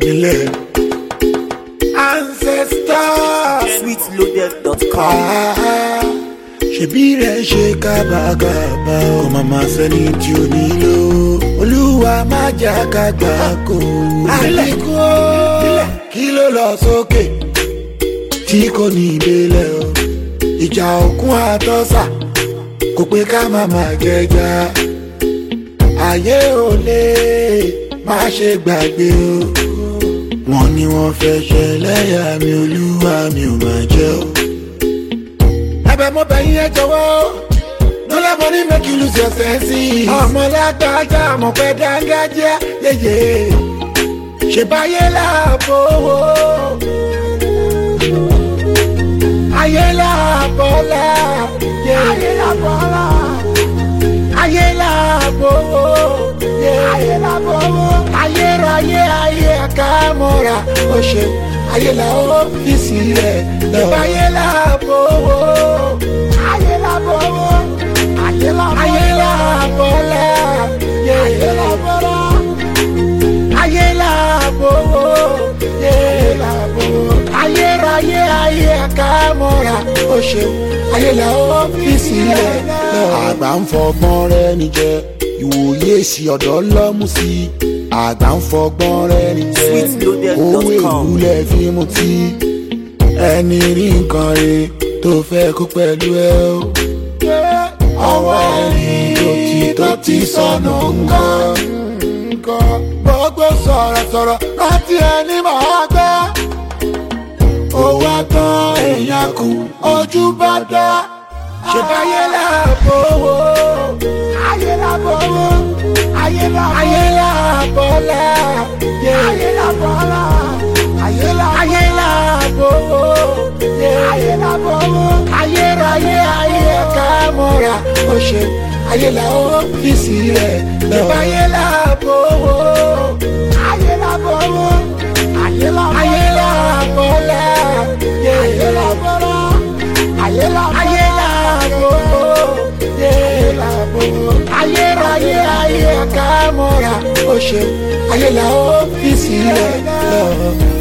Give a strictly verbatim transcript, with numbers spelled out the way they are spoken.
nílẹ̀. Ancestor sweet loaded dot com. Ṣebí rẹ̀ ṣe kábàkàbà ó máa máa sẹ́ni tí ó nílò. Olúwa má jà kágbá kó. Àlékún kí ló lọ sókè tí kò ní ìdílé o. Ìjà òkun àtọ́sà kò pé ká má máa jẹjà. Ayé ò lè má ṣe gbàgbé o. Wọ́n ní wọ́n fẹ́ ṣẹlẹ́yà mi, Olúwa mi ò máa jẹ́ o. Ẹ̀bẹ̀ mo bẹ̀ yín ẹ jọ̀wọ́, no let money make you lose your sense. Ọmọ lágbájá mọ̀ pé dángájá yéyé. Ṣèbáyé làbówó, ayé làbọ́lá, ayé làbọ́lá, ayé làbówó, ayé làbówó, ayé ráyé ayé àkàmọ́ra ó ṣe. Ayé la ọ́fíìsì rẹ̀ lọ. Ayé la bọ̀wọ̀. Ayé la bọ̀wọ̀. Ayé la bọ̀lá. Ayé la bọ̀lá. Ayé la bọ̀lá. Ayé la bọ̀wọ̀. Ayé la bọ̀wọ̀. Ayé ráyé ayé àkàmọ́ra ó ṣeun. Ayé la ọ́fíìsì rẹ̀ lọ. Àgbà ń fọgbọ́n rẹ̀ níjẹ, ìwòye sí ọ̀dọ́ lọ́mú sí i. Àgbà ń fọgbọ́n rẹ̀ níjẹ, owó ìwúlẹ̀ fi mú tí. Ẹni rí nǹkan rẹ̀ tó fẹ́ kó pẹ̀lú ẹ o. Ọwọ́ ẹni tó ti tó ti sọnù nǹkan. Gbogbo sọ̀rọ̀sọ̀rọ̀ láti ẹni máa gbẹ́. Owó àtàn èèyàn kù ojú bá dá. Ṣèbáyé làbówó, ayé làbówó, ayé làbówó, ayé làbọ́lá, ayé làbọ́lá, ayé làbówó, ayé làbówó, ayé làbówó, ayé ráyé ayé àkàmọ́ra ó ṣe. Ayé la ọ́fíìsì rẹ̀ lọ. Ayé làbówó, ayé làbówó, ayé làbówó, ayé làbọ́lá, ayé làbọ́lá, ayé làbówó, ayé làbówó, ayé làbówó, ayé ráyé ayé àkàmọ́ra ó ṣe. Ayé la ọ́fíìsì rẹ̀ lọ.